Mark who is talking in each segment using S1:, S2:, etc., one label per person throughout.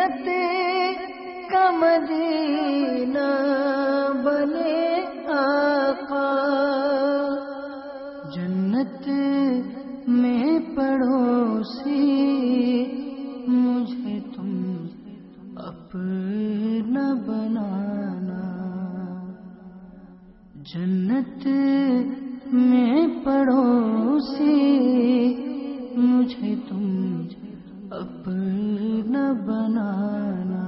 S1: جنت کا مدینہ بنے آقا، جنت میں پڑوسی مجھے تم اپنا بنانا، جنت میں پڑوسی مجھے تم اپنا بنانا۔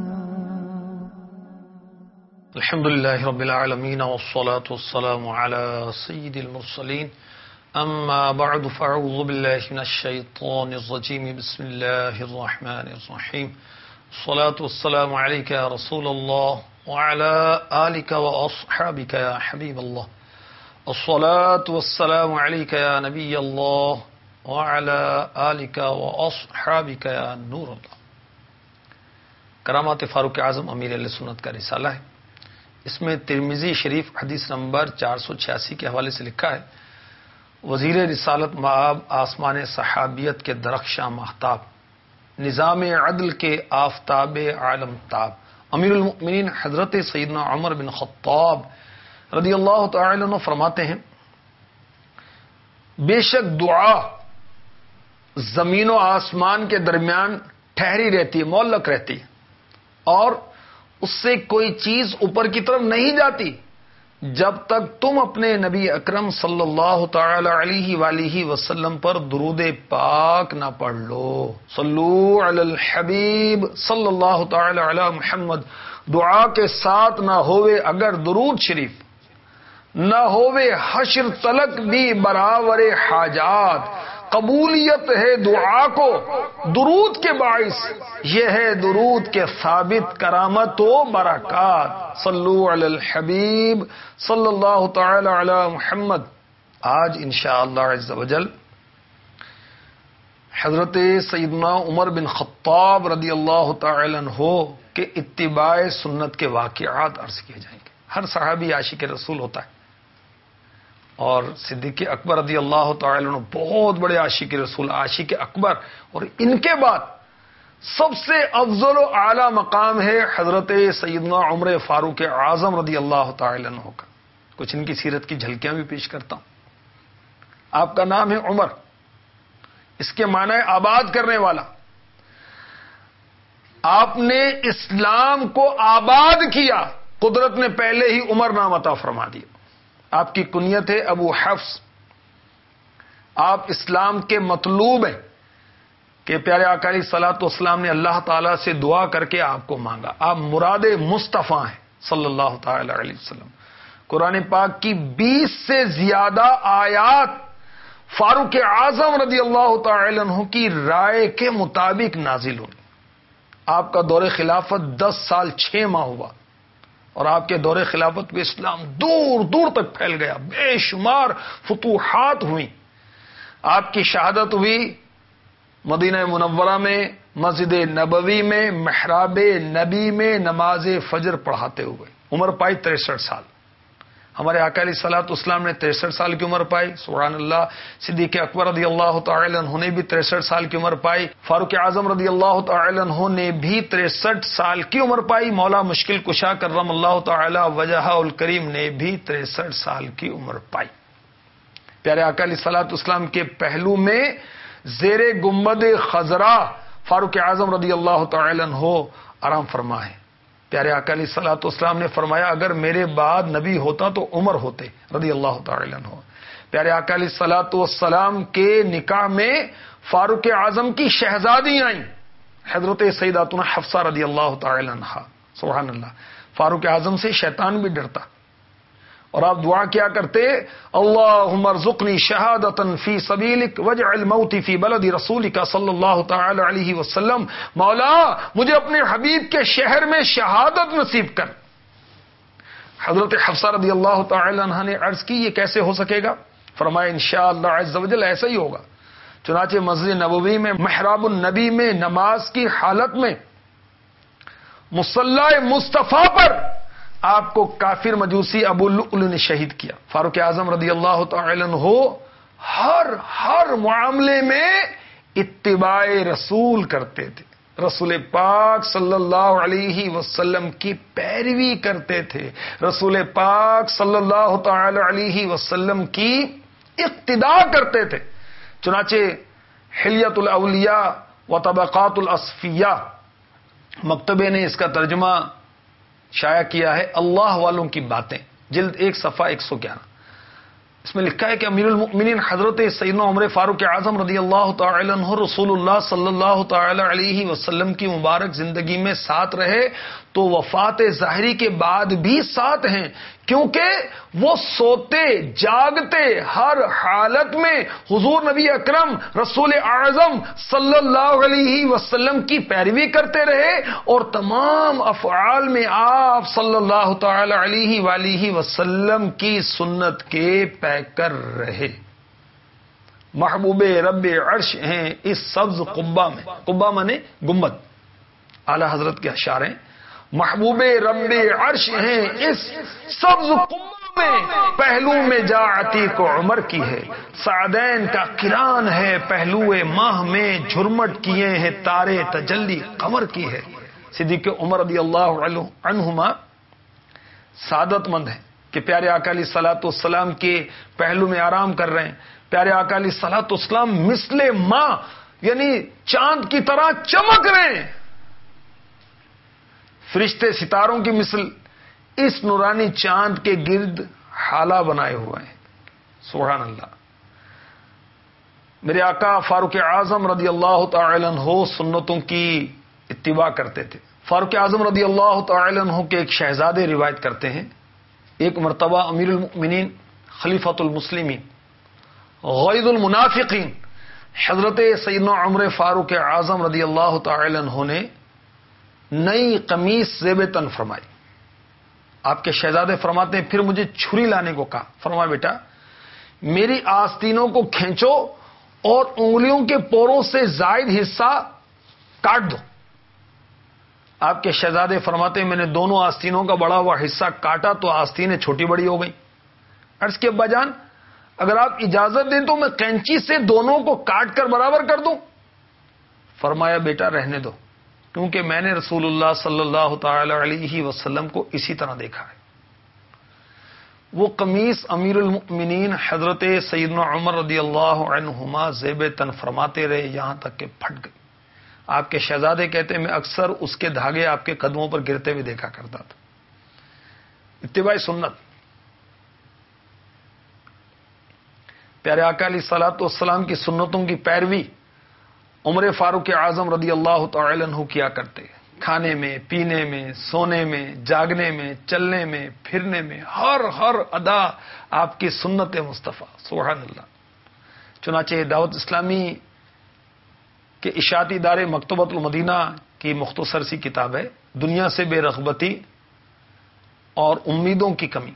S2: الحمد للہ رب العالمین والصلاة والسلام علی سید المرسلین، اما بعد فاعوذ باللہ من الشیطان الرجیم، بسم اللہ الرحمن الرحیم، الصلاة والسلام علیک یا رسول اللہ وعلی آلک واصحابک یا حبیب اللہ، الصلاة والسلام علیک یا نبی اللہ وعلی آلک واصحابک یا نور اللہ۔ کرامات فاروق اعظم امیر اہل سنت کا رسالہ ہے، اس میں ترمذی شریف حدیث نمبر 486 کے حوالے سے لکھا ہے، وزیر رسالت مآب آسمان صحابیت کے درخشاں ماہتاب، نظام عدل کے آفتاب عالم تاب، امیر المؤمنین حضرت سیدنا عمر بن خطاب رضی اللہ تعالی عنہ فرماتے ہیں، بے شک دعا زمین و آسمان کے درمیان ٹھہری رہتی ہے، معلق رہتی ہے، اور اس سے کوئی چیز اوپر کی طرف نہیں جاتی جب تک تم اپنے نبی اکرم صلی اللہ تعالی علیہ وآلہ وسلم پر درود پاک نہ پڑھ لو۔ صلو علی الحبیب صلی اللہ تعالی علی محمد، دعا کے ساتھ نہ ہوئے اگر درود شریف، نہ ہوئے حشر تلک بھی برابر حاجات، قبولیت ہے دعا کو درود کے باعث، یہ ہے درود کے ثابت کرامت و برکات۔ صلو علی الحبیب صلی اللہ تعالی علی محمد۔ آج انشاءاللہ عز وجل حضرت سیدنا عمر بن خطاب رضی اللہ تعالی عنہ کے اتباع سنت کے واقعات عرض کیے جائیں گے۔ ہر صحابی عاشق رسول ہوتا ہے، اور صدیق اکبر رضی اللہ تعالی عنہ بہت بڑے عاشق رسول، عاشق اکبر، اور ان کے بعد سب سے افضل و اعلی مقام ہے حضرت سیدنا عمر فاروق اعظم رضی اللہ تعالی عنہ کا۔ کچھ ان کی سیرت کی جھلکیاں بھی پیش کرتا ہوں۔ آپ کا نام ہے عمر، اس کے معنی ہے آباد کرنے والا۔ آپ نے اسلام کو آباد کیا، قدرت نے پہلے ہی عمر نام عطا فرما دیا۔ آپ کی کنیت ہے ابو حفص، آپ اسلام کے مطلوب ہیں کہ پیارے آقا علیہ الصلوۃ والسلام نے اللہ تعالیٰ سے دعا کر کے آپ کو مانگا، آپ مراد مصطفیٰ ہیں صلی اللہ تعالی علیہ وسلم۔ قرآن پاک کی 20 سے زیادہ آیات فاروق اعظم رضی اللہ تعالی عنہ کی رائے کے مطابق نازل ہوئی۔ آپ کا دور خلافت 10 سال 6 ماہ ہوا، اور آپ کے دور خلافت میں اسلام دور دور تک پھیل گیا، بے شمار فتوحات ہوئیں۔ آپ کی شہادت ہوئی مدینہ منورہ میں، مسجد نبوی میں، محراب نبی میں نماز فجر پڑھاتے ہوئے۔ عمر پائی 63 سال۔ ہمارے آقا علیہ الصلوۃ والسلام نے 63 سال کی عمر پائی، سبحان اللہ۔ صدیق اکبر رضی اللہ تعالی عنہ نے بھی 63 سال کی عمر پائی، فاروق اعظم رضی اللہ تعالی عنہ نے بھی 63 سال کی عمر پائی، مولا مشکل کشا کرم اللہ تعالی وجہہ الکریم نے بھی 63 سال کی عمر پائی۔ پیارے آقا علیہ الصلوۃ والسلام کے پہلو میں زیر گنبد خضرا فاروق اعظم رضی اللہ تعالی عنہ آرام فرما ہے۔ پیارے آقا علیہ الصلوۃ والسلام نے فرمایا اگر میرے بعد نبی ہوتا تو عمر ہوتے رضی اللہ تعالی عنہ۔ پیارے آقا علیہ الصلوۃ والسلام کے نکاح میں فاروق اعظم کی شہزادی آئیں، حضرت سیداتنا حفصہ رضی اللہ تعالی عنہا۔ سبحان اللہ، فاروق اعظم سے شیطان بھی ڈرتا، اور آپ دعا کیا کرتے، اللہم ارزقنی شہادتا فی سبیلک واجعل موتی فی بلد رسولک صلی اللہ تعالی علیہ وسلم، مولا مجھے اپنے حبیب کے شہر میں شہادت نصیب کر۔ حضرت حفصہ رضی اللہ تعالی عنہ نے عرض کی یہ کیسے ہو سکے گا؟ فرمایا انشاءاللہ عز وجل ایسا ہی ہوگا۔ چنانچہ مسجد نبوی میں محراب النبی میں نماز کی حالت میں مصلی مصطفیٰ پر آپ کو کافر مجوسی ابو لؤلؤ نے شہید کیا۔ فاروق اعظم رضی اللہ تعالی عنہ ہر معاملے میں اتباع رسول کرتے تھے، رسول پاک صلی اللہ علیہ وسلم کی پیروی کرتے تھے، رسول پاک صلی اللہ تعالی علیہ وسلم کی اقتدا کرتے تھے۔ چنانچہ حلیت الاولیاء و طبقات الاصفیاء مکتبے نے اس کا ترجمہ شائع کیا ہے، اللہ والوں کی باتیں، جلد 1 صفحہ 111۔ اس میں لکھا ہے کہ امیر المؤمنین حضرت سیدنا عمر فاروق اعظم رضی اللہ تعالی عنہ رسول اللہ صلی اللہ تعالی علیہ وسلم کی مبارک زندگی میں ساتھ رہے تو وفات ظاہری کے بعد بھی ساتھ ہیں، کیونکہ وہ سوتے جاگتے ہر حالت میں حضور نبی اکرم رسول اعظم صلی اللہ علیہ وسلم کی پیروی کرتے رہے اور تمام افعال میں آپ صلی اللہ تعالی علیہ وآلہ وسلم کی سنت کے پیکر رہے۔ محبوب رب عرش ہیں اس سبز قبہ میں، قبہ مانے گنبد، اعلی حضرت کے اشعار ہیں، محبوب رب عرش ہیں اس سبز قبہ میں، پہلو میں جا عتیق عمر کی ہے، سعدین کا کران ہے پہلو ماہ میں، جھرمٹ کیے ہیں تارے تجلی قمر کی ہے۔ صدیق عمر رضی اللہ عنہما سعادت مند ہیں کہ پیارے آقا علیہ الصلوۃ والسلام کے پہلو میں آرام کر رہے ہیں۔ پیارے آقا علیہ الصلوۃ والسلام مثل ماں یعنی چاند کی طرح چمک رہے ہیں، فرشتے ستاروں کی مثل اس نورانی چاند کے گرد حالہ بنائے ہوئے ہیں۔ سبحان اللہ۔ میرے آقا فاروق اعظم رضی اللہ تعالی عنہ سنتوں کی اتباع کرتے تھے۔ فاروق اعظم رضی اللہ تعالی عنہ کے ایک شہزادے روایت کرتے ہیں، ایک مرتبہ امیر المؤمنین خلیفۃ المسلمین غیظ المنافقین حضرت سیدنا عمر فاروق اعظم رضی اللہ تعالی عنہ نے نئی قمیص زیب تن فرمائی۔ آپ کے شہزادے فرماتے ہیں پھر مجھے چھری لانے کو کہا، فرمایا بیٹا میری آستینوں کو کھینچو اور انگلیوں کے پوروں سے زائد حصہ کاٹ دو۔ آپ کے شہزادے فرماتے ہیں میں نے دونوں آستینوں کا بڑا ہوا حصہ کاٹا تو آستینیں چھوٹی بڑی ہو گئیں۔ عرض کیا ابا جان اگر آپ اجازت دیں تو میں کینچی سے دونوں کو کاٹ کر برابر کر دوں؟ فرمایا بیٹا رہنے دو، کیونکہ میں نے رسول اللہ صلی اللہ تعالی علیہ وسلم کو اسی طرح دیکھا ہے۔ وہ قمیص امیر المؤمنین حضرت سیدنا عمر رضی اللہ عنہما زیب تن فرماتے رہے یہاں تک کہ پھٹ گئی۔ آپ کے شہزادے کہتے ہیں میں اکثر اس کے دھاگے آپ کے قدموں پر گرتے ہوئے دیکھا کرتا تھا۔ اتباع سنت، پیارے آقا علیہ الصلوۃ والسلام کی سنتوں کی پیروی عمر فاروق اعظم رضی اللہ تعالی عنہ کیا کرتے، کھانے میں، پینے میں، سونے میں، جاگنے میں، چلنے میں، پھرنے میں، ہر ادا آپ کی سنت مصطفیٰ۔ سبحان اللہ۔ چنانچہ دعوت اسلامی کے اشاعتی ادارے مکتبۃ المدینہ کی مختصر سی کتاب ہے دنیا سے بے رغبتی اور امیدوں کی کمی،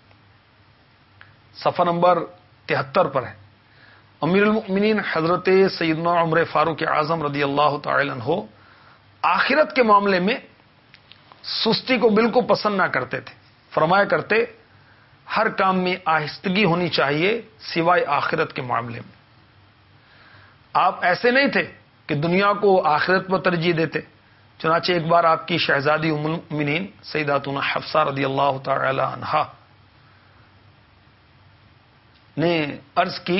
S2: صفحہ نمبر 73 پر ہے۔ امیر المؤمنین حضرت سیدنا عمر فاروق اعظم رضی اللہ تعالی عنہ آخرت کے معاملے میں سستی کو بالکل پسند نہ کرتے تھے، فرمایا کرتے ہر کام میں آہستگی ہونی چاہیے سوائے آخرت کے معاملے میں۔ آپ ایسے نہیں تھے کہ دنیا کو آخرت پر ترجیح دیتے۔ چنانچہ ایک بار آپ کی شہزادی ام المؤمنین سیداتنا حفصہ رضی اللہ تعالی عنہا نے عرض کی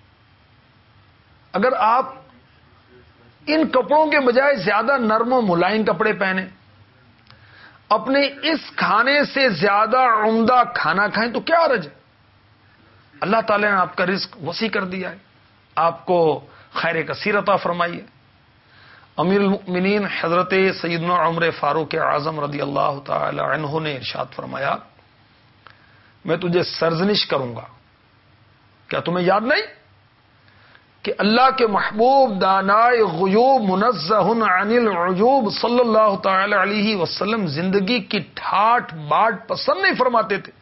S2: اگر آپ ان کپڑوں کے بجائے زیادہ نرم و ملائم کپڑے پہنے، اپنے اس کھانے سے زیادہ عمدہ کھانا کھائیں تو کیا حرج ہے؟ اللہ تعالیٰ نے آپ کا رزق وسیع کر دیا ہے، آپ کو خیر کثیر عطا فرمائی ہے۔ امیر المؤمنین حضرت سیدنا عمر فاروق اعظم رضی اللہ تعالی عنہ نے ارشاد فرمایا میں تجھے سرزنش کروں گا، کیا تمہیں یاد نہیں کہ اللہ کے محبوب دانائے غیوب منزہ عن العیوب صلی اللہ تعالی علیہ وسلم زندگی کی ٹھاٹ باٹ پسند نہیں فرماتے تھے؟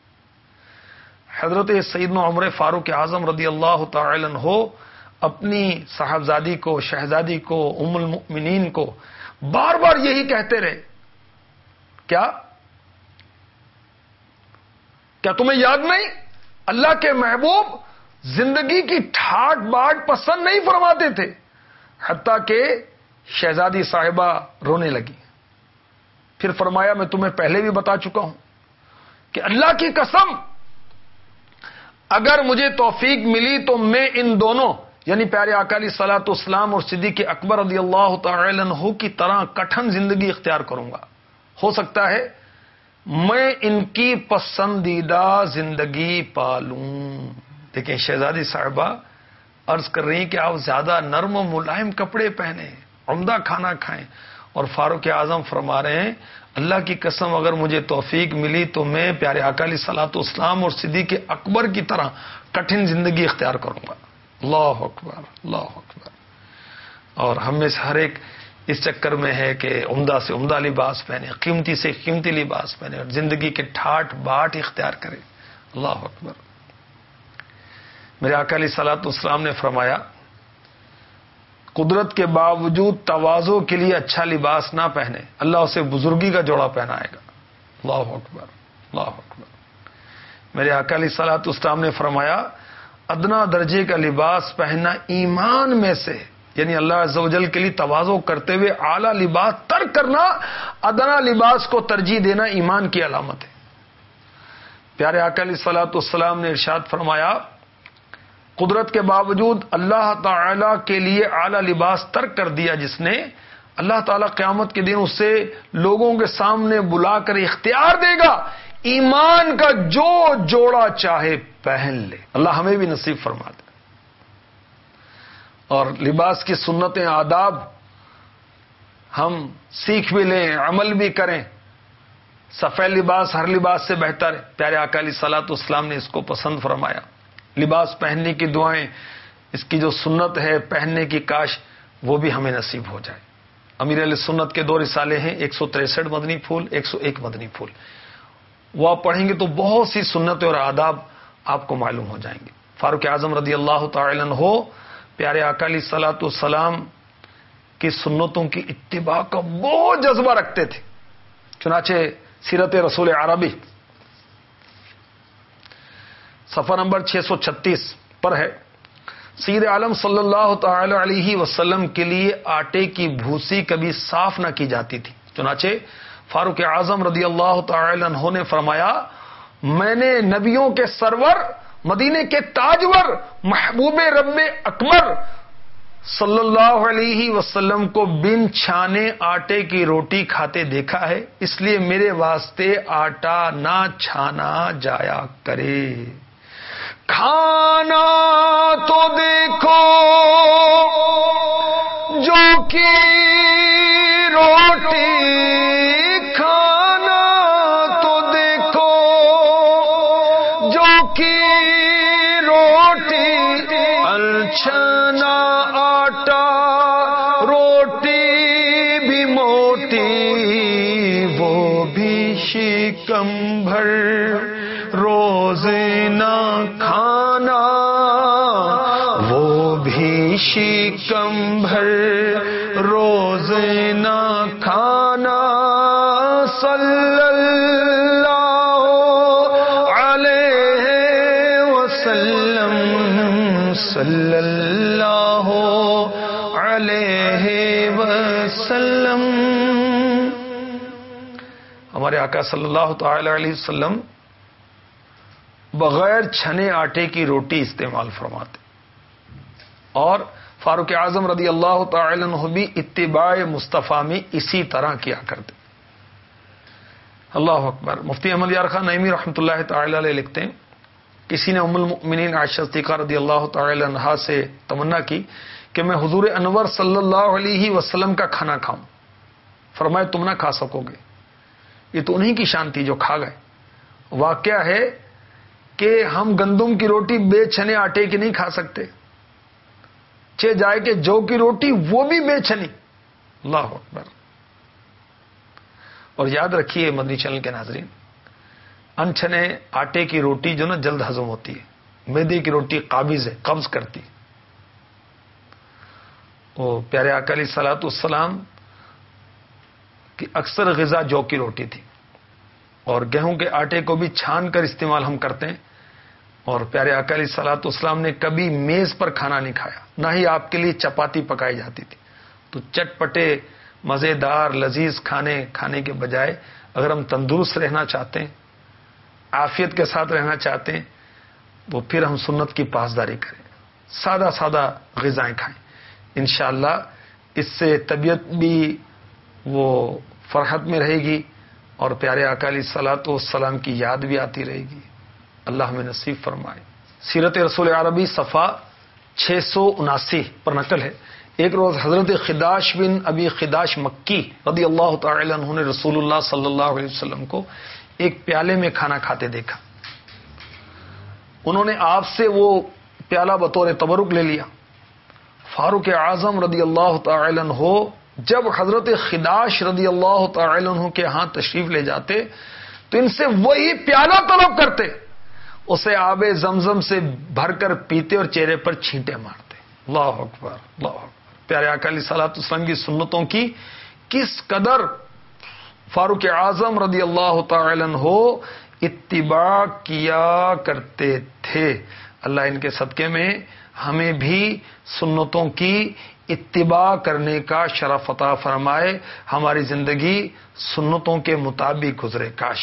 S2: حضرت سیدنا عمر فاروق اعظم رضی اللہ تعالی عنہ اپنی صاحبزادی کو، شہزادی کو، ام المؤمنین کو بار بار یہی کہتے رہے، کیا تمہیں یاد نہیں اللہ کے محبوب زندگی کی ٹھاٹ باٹ پسند نہیں فرماتے تھے، حتیٰ کہ شہزادی صاحبہ رونے لگی. پھر فرمایا میں تمہیں پہلے بھی بتا چکا ہوں کہ اللہ کی قسم اگر مجھے توفیق ملی تو میں ان دونوں یعنی پیارے آقا علیہ الصلوۃ والسلام اور صدیق اکبر رضی اللہ تعالی عنہ کی طرح کٹھن زندگی اختیار کروں گا. ہو سکتا ہے میں ان کی پسندیدہ زندگی پالوں. لیکن شہزادی صاحبہ عرض کر رہی ہیں کہ آپ زیادہ نرم و ملائم کپڑے پہنیں، عمدہ کھانا کھائیں. اور فاروق اعظم فرما رہے ہیں اللہ کی قسم اگر مجھے توفیق ملی تو میں پیارے آقا علیہ الصلوۃ والسلام اور صدیق اکبر کی طرح کٹھن زندگی اختیار کروں گا. اللہ اکبر اللہ اکبر. اور ہم میں سے ہر ایک اس چکر میں ہے کہ عمدہ سے عمدہ لباس پہنے، قیمتی سے قیمتی لباس پہنے اور زندگی کے ٹھاٹ باٹ اختیار کرے. اللہ اکبر. میرے آقا علیہ الصلوۃ والسلام نے فرمایا قدرت کے باوجود تواضع کے لیے اچھا لباس نہ پہنے اللہ اسے بزرگی کا جوڑا پہنائے گا. اللہ اکبر اللہ اکبر. میرے آقا علیہ الصلوۃ والسلام نے فرمایا ادنا درجے کا لباس پہننا ایمان میں سے یعنی اللہ عز و جل کے لیے تواضع کرتے ہوئے اعلیٰ لباس ترک کرنا ادنا لباس کو ترجیح دینا ایمان کی علامت ہے. پیارے آقا علیہ الصلوۃ والسلام نے ارشاد فرمایا قدرت کے باوجود اللہ تعالی کے لیے اعلیٰ لباس ترک کر دیا جس نے اللہ تعالیٰ قیامت کے دن اسے لوگوں کے سامنے بلا کر اختیار دے گا ایمان کا جو جوڑا چاہے پہن لے. اللہ ہمیں بھی نصیب فرما دے. اور لباس کی سنتیں آداب ہم سیکھ بھی لیں عمل بھی کریں. سفید لباس ہر لباس سے بہتر ہے. پیارے آقا علیہ الصلوۃ والسلام نے اس کو پسند فرمایا. لباس پہننے کی دعائیں اس کی جو سنت ہے پہننے کی کاش وہ بھی ہمیں نصیب ہو جائے. امیر علیہ سنت کے 2 رسالے ہیں 163 مدنی پھول 101 مدنی پھول. وہ آپ پڑھیں گے تو بہت سی سنتیں اور آداب آپ کو معلوم ہو جائیں گے. فاروق اعظم رضی اللہ تعالی عنہ پیارے آقا علیہ الصلوۃ والسلام کی سنتوں کی اتباع کا بہت جذبہ رکھتے تھے. چنانچہ سیرت رسول عربی صفحہ نمبر 636 پر ہے سید عالم صلی اللہ تعالی علیہ وسلم کے لیے آٹے کی بھوسی کبھی صاف نہ کی جاتی تھی. چنانچہ فاروق اعظم رضی اللہ تعالی عنہ نے فرمایا میں نے نبیوں کے سرور مدینے کے تاجور محبوب رب اکمر صلی اللہ علیہ وسلم کو بن چھانے آٹے کی روٹی کھاتے دیکھا ہے اس لیے میرے واسطے آٹا نہ چھانا جایا کرے. کھانا تو دیکھو جو کی روٹی کھانا تو دیکھو جو کی روٹی الچھنا آٹا روٹی بھی موٹی وہ بھی شکم بھر روز نہ کھانا وہ بھی شکم بھر روز نہ کھانا. صلی اللہ علیہ وسلم صلی اللہ علیہ وسلم. ہمارے آقا صلی اللہ تعالی علیہ وسلم بغیر چھنے آٹے کی روٹی استعمال فرماتے اور فاروق اعظم رضی اللہ تعالی عنہ بھی اتباع مصطفیٰ میں اسی طرح کیا کرتے. اللہ اکبر. مفتی احمد یار خان نعیمی رحمۃ اللہ تعالی علیہ لکھتے ہیں کسی نے ام المؤمنین عائشہ صدیقہ رضی اللہ تعالی عنہا سے تمنا کی کہ میں حضور انور صلی اللہ علیہ وسلم کا کھانا کھاؤں. فرمایا تم نہ کھا سکو گے یہ تو انہی کی شان تھی جو کھا گئے. واقعہ ہے کہ ہم گندم کی روٹی بے چھنے آٹے کی نہیں کھا سکتے چہ جائے کہ جو کی روٹی وہ بھی بے چھنی. اللہ اکبر. اور یاد رکھیے مدنی چینل کے ناظرین انچھنے آٹے کی روٹی جو نا جلد ہضم ہوتی ہے میدے کی روٹی قابض ہے قبض کرتی. وہ پیارے آقا علیہ الصلوۃ والسلام کی اکثر غذا جو کی روٹی تھی اور گیہوں کے آٹے کو بھی چھان کر استعمال ہم کرتے ہیں. اور پیارے آقا علیہ الصلوۃ والسلام نے کبھی میز پر کھانا نہیں کھایا نہ ہی آپ کے لیے چپاتی پکائی جاتی تھی. تو چٹپٹے مزیدار لذیذ کھانے کے بجائے اگر ہم تندرست رہنا چاہتے ہیں، عافیت کے ساتھ رہنا چاہتے ہیں، تو پھر ہم سنت کی پاسداری کریں، سادہ غذائیں کھائیں. انشاءاللہ اس سے طبیعت بھی وہ فرحت میں رہے گی اور پیارے آقا علیہ الصلوۃ والسلام کی یاد بھی آتی رہے گی. اللہ ہمیں نصیب فرمائے. سیرت رسول عربی صفحہ 679 پر نقل ہے، ایک روز حضرت خداش بن ابی خداش مکی رضی اللہ تعالی عنہ نے رسول اللہ صلی اللہ علیہ وسلم کو ایک پیالے میں کھانا کھاتے دیکھا. انہوں نے آپ سے وہ پیالہ بطور تبرک لے لیا. فاروق اعظم رضی اللہ تعالی عنہ جب حضرت خداش رضی اللہ تعالی عنہ کے ہاں تشریف لے جاتے تو ان سے وہی پیالہ طلب کرتے، اسے آب زمزم سے بھر کر پیتے اور چہرے پر چھینٹے مارتے. اللہ اکبر، اللہ اکبر. پیارے آقا علیہ الصلوۃ والسلام کی سنتوں کی کس قدر فاروق اعظم رضی اللہ تعالی عنہ اتباع کیا کرتے تھے. اللہ ان کے صدقے میں ہمیں بھی سنتوں کی اتباع کرنے کا شرف عطا فرمائے، ہماری زندگی سنتوں کے مطابق گزرے. کاش.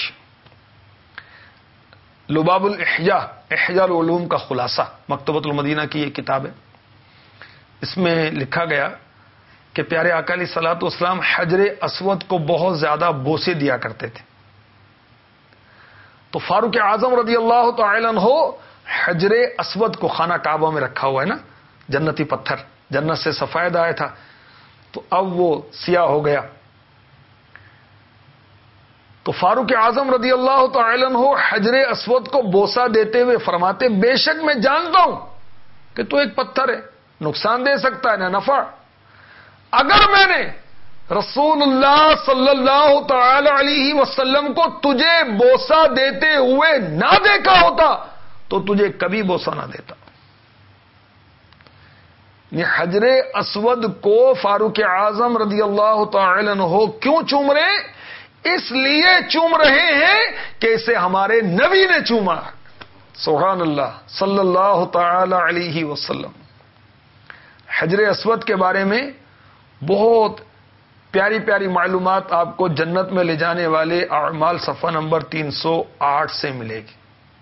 S2: لباب الاحیاء، احیاء العلوم کا خلاصہ، مکتبۃ المدینہ کی یہ کتاب ہے. اس میں لکھا گیا کہ پیارے آقا علیہ الصلوۃ والسلام حجر اسود کو بہت زیادہ بوسے دیا کرتے تھے. تو فاروق اعظم رضی اللہ تعالی عنہ حجر اسود کو، خانہ کعبہ میں رکھا ہوا ہے نا، جنتی پتھر، جنت سے سفید آیا تھا تو اب وہ سیاہ ہو گیا. تو فاروق اعظم رضی اللہ تعالی عنہ حجر اسود کو بوسہ دیتے ہوئے فرماتے، بے شک میں جانتا ہوں کہ تو ایک پتھر ہے، نقصان دے سکتا ہے نہ نفع. اگر میں نے رسول اللہ صلی اللہ تعالی علیہ وسلم کو تجھے بوسہ دیتے ہوئے نہ دیکھا ہوتا تو تجھے کبھی بوسہ نہ دیتا. حجر اسود کو فاروق اعظم رضی اللہ تعالی عنہ کیوں چوم رہے؟ اس لیے چوم رہے ہیں کہ اسے ہمارے نبی نے چوما. سبحان اللہ، صلی اللہ تعالی علیہ وسلم. حجر اسود کے بارے میں بہت پیاری پیاری معلومات آپ کو جنت میں لے جانے والے اعمال صفحہ نمبر 308 سے ملے گی.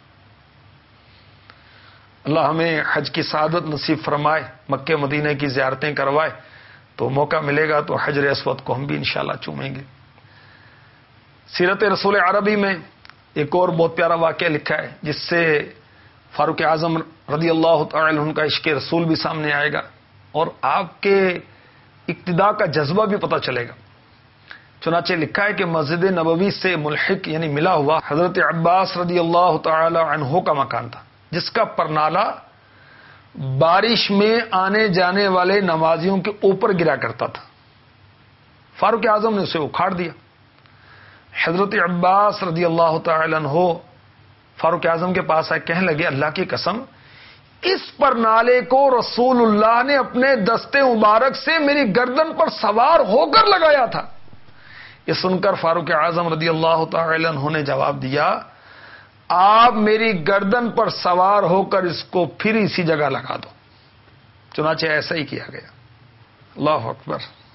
S2: اللہ ہمیں حج کی سعادت نصیب فرمائے، مکہ مدینہ کی زیارتیں کروائے. تو موقع ملے گا تو حجر اسود کو ہم بھی انشاءاللہ چومیں گے. سیرت رسول عربی میں ایک اور بہت پیارا واقعہ لکھا ہے جس سے فاروق اعظم رضی اللہ تعالی عنہ کا عشق رسول بھی سامنے آئے گا اور آپ کے اقتداء کا جذبہ بھی پتہ چلے گا. چنانچہ لکھا ہے کہ مسجد نبوی سے ملحق یعنی ملا ہوا حضرت عباس رضی اللہ تعالی عنہ کا مکان تھا، جس کا پرنالہ بارش میں آنے جانے والے نمازیوں کے اوپر گرا کرتا تھا. فاروق اعظم نے اسے اکھاڑ دیا. حضرت عباس رضی اللہ تعالی عنہ فاروق اعظم کے پاس آئے، کہنے لگے اللہ کی قسم اس پرنالے کو رسول اللہ نے اپنے دستے مبارک سے میری گردن پر سوار ہو کر لگایا تھا. یہ سن کر فاروق اعظم رضی اللہ تعالی عنہ نے جواب دیا، آپ میری گردن پر سوار ہو کر اس کو پھر اسی جگہ لگا دو. چنانچہ ایسا ہی کیا گیا. اللہ اکبر.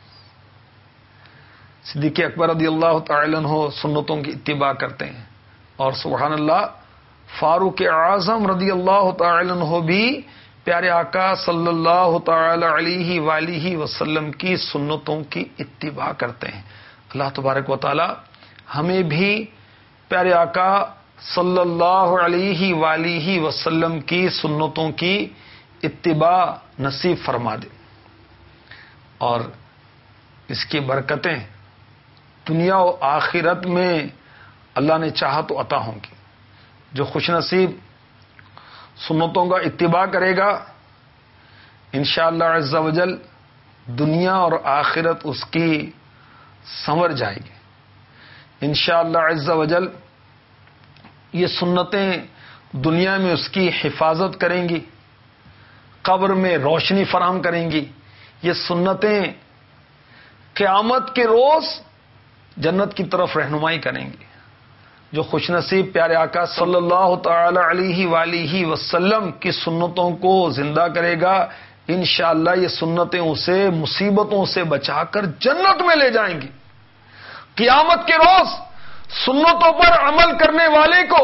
S2: صدیق اکبر رضی اللہ تعالی عنہ سنتوں کی اتباع کرتے ہیں اور سبحان اللہ فاروق اعظم رضی اللہ تعالی عنہ بھی پیارے آقا صلی اللہ تعالی علیہ وآلہ وسلم کی سنتوں کی اتباع کرتے ہیں. اللہ تبارک و تعالی ہمیں بھی پیارے آقا صلی اللہ علیہ وآلہ وسلم کی سنتوں کی اتباع نصیب فرما دے اور اس کی برکتیں دنیا و آخرت میں اللہ نے چاہا تو عطا ہوں گی. جو خوش نصیب سنتوں کا اتباع کرے گا انشاءاللہ عز و جل دنیا اور آخرت اس کی سنور جائے گی. انشاءاللہ عز و جل یہ سنتیں دنیا میں اس کی حفاظت کریں گی، قبر میں روشنی فراہم کریں گی. یہ سنتیں قیامت کے روز جنت کی طرف رہنمائی کریں گی. جو خوش نصیب پیارے آقا صلی اللہ تعالی علیہ وآلہ وسلم کی سنتوں کو زندہ کرے گا انشاءاللہ یہ سنتیں اسے مصیبتوں سے بچا کر جنت میں لے جائیں گی. قیامت کے روز سنتوں پر عمل کرنے والے کو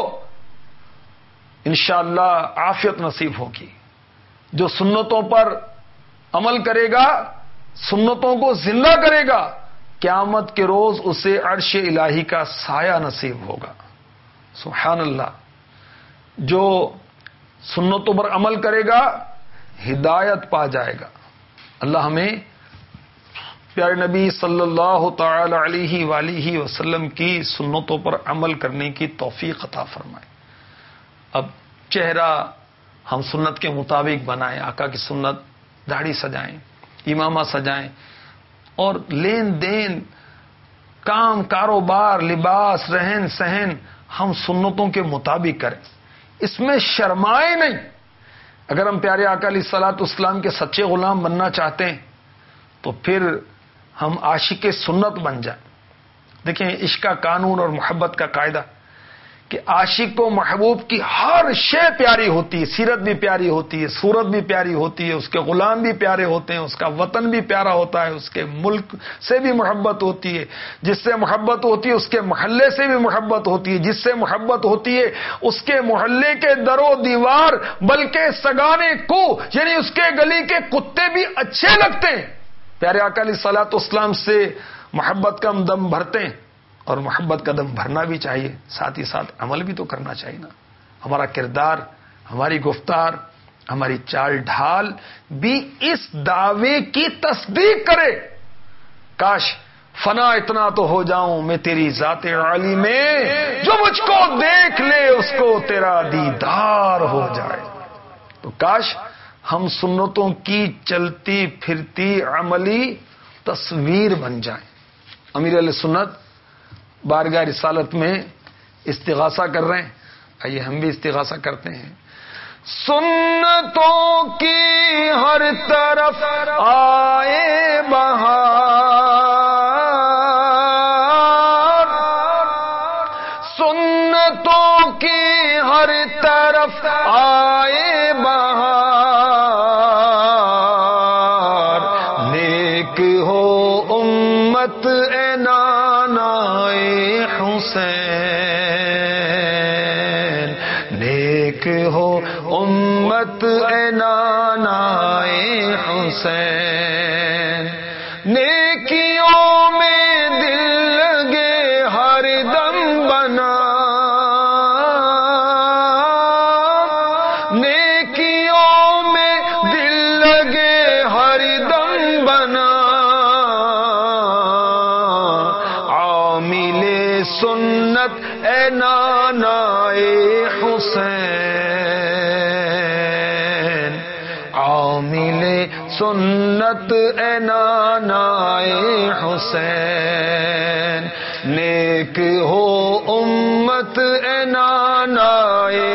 S2: انشاءاللہ عافیت نصیب ہوگی. جو سنتوں پر عمل کرے گا، سنتوں کو زندہ کرے گا، قیامت کے روز اسے عرش الہی کا سایہ نصیب ہوگا. سبحان اللہ. جو سنتوں پر عمل کرے گا ہدایت پا جائے گا. اللہ ہمیں پیارے نبی صلی اللہ تعالی علیہ وآلہ وسلم کی سنتوں پر عمل کرنے کی توفیق عطا فرمائے. اب چہرہ ہم سنت کے مطابق بنائیں، آقا کی سنت، داڑھی سجائیں، امامہ سجائیں، اور لین دین، کام کاروبار، لباس، رہن سہن ہم سنتوں کے مطابق کریں. اس میں شرمائے نہیں. اگر ہم پیارے آقا علیہ الصلوۃ والسلام کے سچے غلام بننا چاہتے ہیں تو پھر ہم عاشق سنت بن جائیں. دیکھیں عشق کا قانون اور محبت کا قاعدہ کہ عاشق کو محبوب کی ہر شے پیاری ہوتی ہے. سیرت بھی پیاری ہوتی ہے، صورت بھی پیاری ہوتی ہے، اس کے غلام بھی پیارے ہوتے ہیں، اس کا وطن بھی پیارا ہوتا ہے، اس کے ملک سے بھی محبت ہوتی ہے، جس سے محبت ہوتی ہے اس کے محلے سے بھی محبت ہوتی ہے، جس سے محبت ہوتی ہے اس کے محلے کے در و دیوار بلکہ سگانے کو یعنی اس کے گلی کے کتے بھی اچھے لگتے ہیں. پیارے آقا علیہ الصلوۃ والسلام سے محبت کا ہم دم بھرتے ہیں، اور محبت کا دم بھرنا بھی چاہیے، ساتھ ہی ساتھ عمل بھی تو کرنا چاہیے نا. ہمارا کردار، ہماری گفتار، ہماری چال ڈھال بھی اس دعوے کی تصدیق کرے. کاش فنا اتنا تو ہو جاؤں میں تیری ذات عالی میں، جو مجھ کو دیکھ لے اس کو تیرا دیدار ہو جائے. تو کاش ہم سنتوں کی چلتی پھرتی عملی تصویر بن جائیں. امیر علیہ سنت بارگاہ رسالت میں استغاثہ کر رہے ہیں، آئیے ہم بھی استغاثہ کرتے ہیں. سنتوں کی ہر طرف آئے بہار، سنتوں کی ہر طرف آئے بہار، نیک ہو امت اے حسین، نیک ہو امت اے نانائے حسین. نیکیوں میں دل لگے ہر دم بنا، نیکیوں میں دل لگے ہر دم بنا. عامل سنت اے نانائے حسین، عامل سنت اے نانائے حسین. نیک ہو امت اے نانائے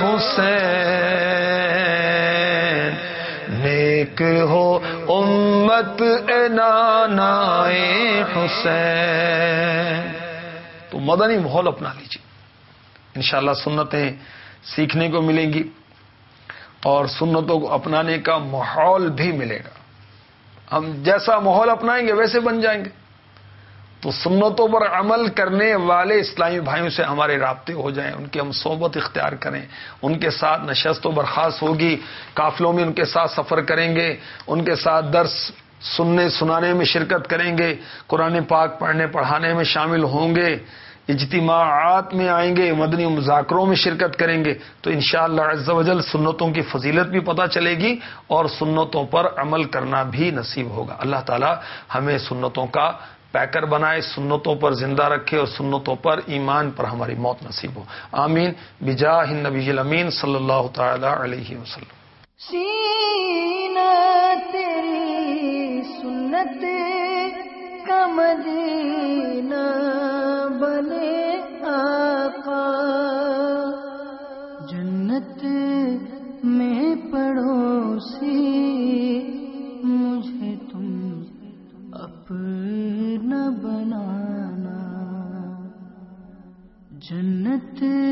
S2: حسین، نیک ہو امت اے نانائے حسین. تو مدنی ماحول اپنا لیجیے، انشاءاللہ سنتیں سیکھنے کو ملیں گی اور سنتوں کو اپنانے کا ماحول بھی ملے گا. ہم جیسا ماحول اپنائیں گے ویسے بن جائیں گے. تو سنتوں پر عمل کرنے والے اسلامی بھائیوں سے ہمارے رابطے ہو جائیں، ان کی ہم صحبت اختیار کریں، ان کے ساتھ نشست و برخاست ہوگی، قافلوں میں ان کے ساتھ سفر کریں گے، ان کے ساتھ درس سننے سنانے میں شرکت کریں گے، قرآن پاک پڑھنے پڑھانے میں شامل ہوں گے، اجتماعات میں آئیں گے، مدنی مذاکروں میں شرکت کریں گے. تو انشاءاللہ عز و جل سنتوں کی فضیلت بھی پتہ چلے گی اور سنتوں پر عمل کرنا بھی نصیب ہوگا. اللہ تعالی ہمیں سنتوں کا پیکر بنائے، سنتوں پر زندہ رکھے اور سنتوں پر ایمان پر ہماری موت نصیب ہو. آمین بجاہ النبی الامین صلی اللہ تعالی علیہ وسلم.
S1: سینہ تیری سنت کا مدینہ بنے آقا، جنت میں پڑوسی مجھے تم اپنا بنانا، جنت